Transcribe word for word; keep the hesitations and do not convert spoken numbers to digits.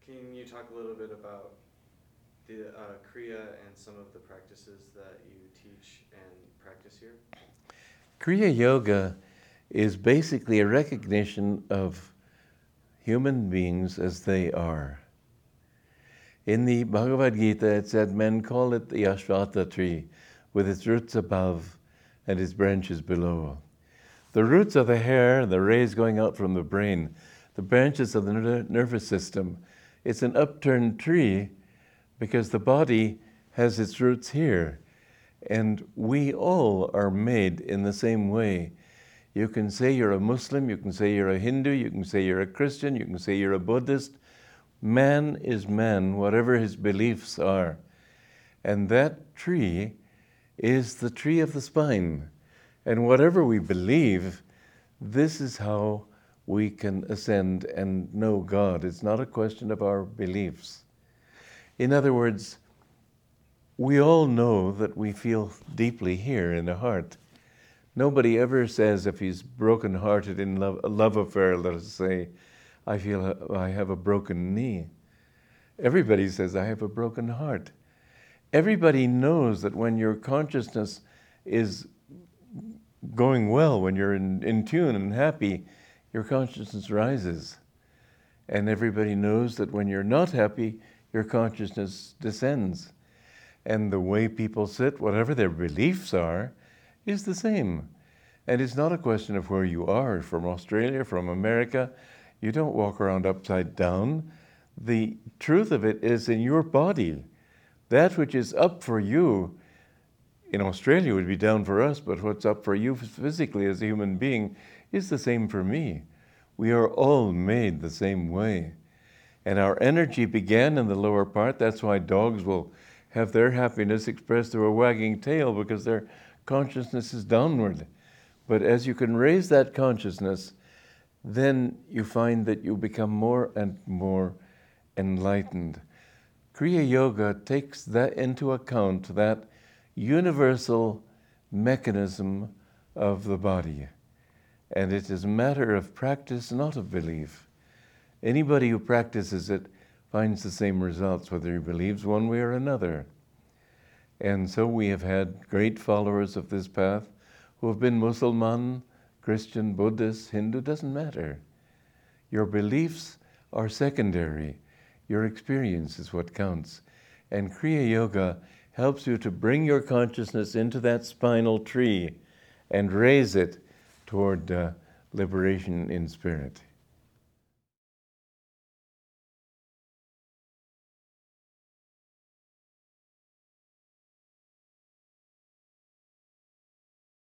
Can you talk a little bit about the uh, Kriya and some of the practices that you teach and practice here? Kriya Yoga is basically a recognition of human beings as they are. In the Bhagavad Gita, it said men call it the Ashwatha tree, with its roots above and its branches below. The roots are the hair, the rays going out from the brain, the branches of the ner- nervous system. It's an upturned tree because the body has its roots here. And we all are made in the same way. You can say you're a Muslim, you can say you're a Hindu, you can say you're a Christian, you can say you're a Buddhist. Man is man, whatever his beliefs are. And that tree is the tree of the spine. And whatever we believe, this is how we can ascend and know God. It's not a question of our beliefs. In other words, we all know that we feel deeply here in the heart. Nobody ever says, if he's broken-hearted in love, a love affair, let us say, I feel I have a broken knee. Everybody says, I have a broken heart. Everybody knows that when your consciousness is going well, when you're in, in tune and happy, your consciousness rises. And everybody knows that when you're not happy, your consciousness descends. And the way people sit, whatever their beliefs are, is the same. And it's not a question of where you are, from Australia, from America. You don't walk around upside down. The truth of it is in your body. That which is up for you in Australia would be down for us, but what's up for you physically as a human being is the same for me. We are all made the same way. And our energy began in the lower part. That's why dogs will have their happiness expressed through a wagging tail, because their consciousness is downward. But as you can raise that consciousness, then you find that you become more and more enlightened. Kriya Yoga takes that into account, that universal mechanism of the body. And it is a matter of practice, not of belief. Anybody who practices it finds the same results, whether he believes one way or another. And so we have had great followers of this path who have been Muslim, Christian, Buddhist, Hindu, doesn't matter. Your beliefs are secondary. Your experience is what counts. And Kriya Yoga helps you to bring your consciousness into that spinal tree and raise it toward uh, liberation in spirit.